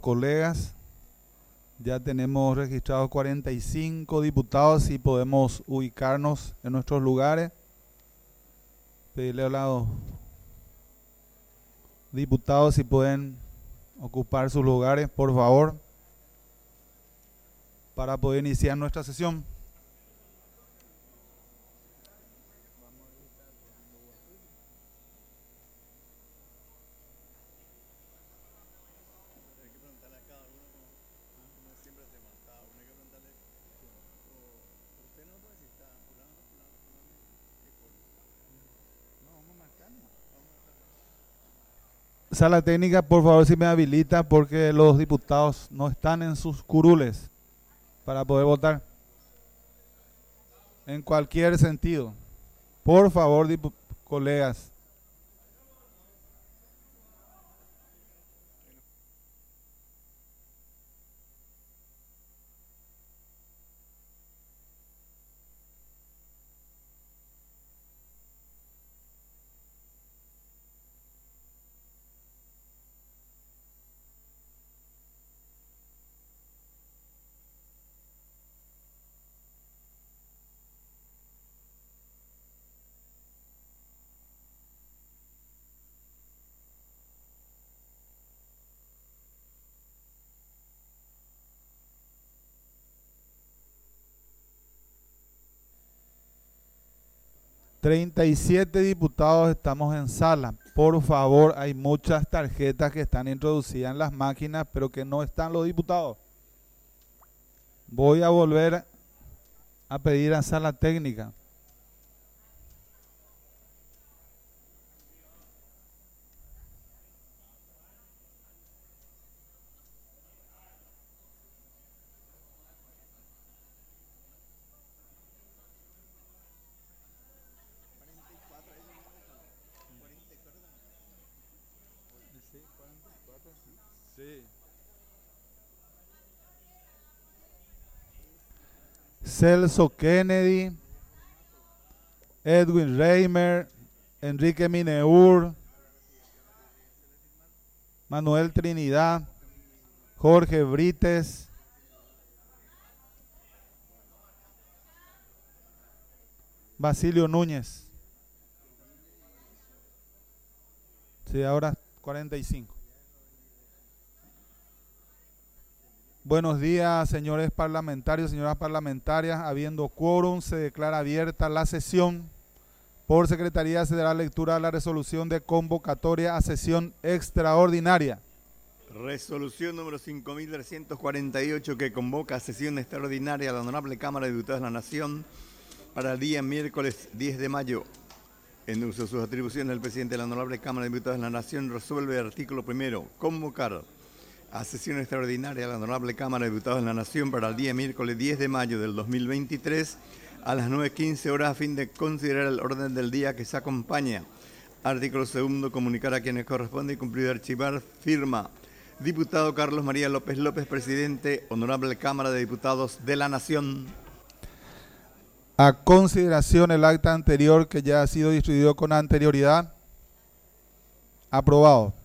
Colegas, ya tenemos registrados 45 diputados y podemos ubicarnos en nuestros lugares. Pedirle a los diputados si pueden ocupar sus lugares, por favor, para poder iniciar nuestra sesión. Sala técnica, por favor, si me habilita, porque los diputados no están en sus curules para poder votar. En cualquier sentido. Por favor, colegas. $37 diputados estamos en sala. Por favor, hay muchas tarjetas que están introducidas en las máquinas, pero que no están los diputados. Voy a volver a pedir a sala técnica. Sí. Celso Kennedy, Edwin Reimer, Enrique Mineur, Manuel Trinidad, Jorge Brites, Basilio Núñez. Sí, ahora 45. Buenos días, señores parlamentarios, señoras parlamentarias. Habiendo quórum, se declara abierta la sesión. Por secretaría se dará lectura a la resolución de convocatoria a sesión extraordinaria. Resolución número 5348 que convoca a sesión extraordinaria a la Honorable Cámara de Diputados de la Nación para el día miércoles 10 de mayo. En uso de sus atribuciones, el presidente de la Honorable Cámara de Diputados de la Nación resuelve el artículo primero, convocar a sesión extraordinaria a la Honorable Cámara de Diputados de la Nación para el día miércoles 10 de mayo del 2023 a las 9:15 horas a fin de considerar el orden del día que se acompaña. Artículo segundo, comunicar a quienes corresponde y cumplir de archivar. Firma diputado Carlos María López López, presidente, Honorable Cámara de Diputados de la Nación. A consideración el acta anterior que ya ha sido distribuido con anterioridad. Aprobado.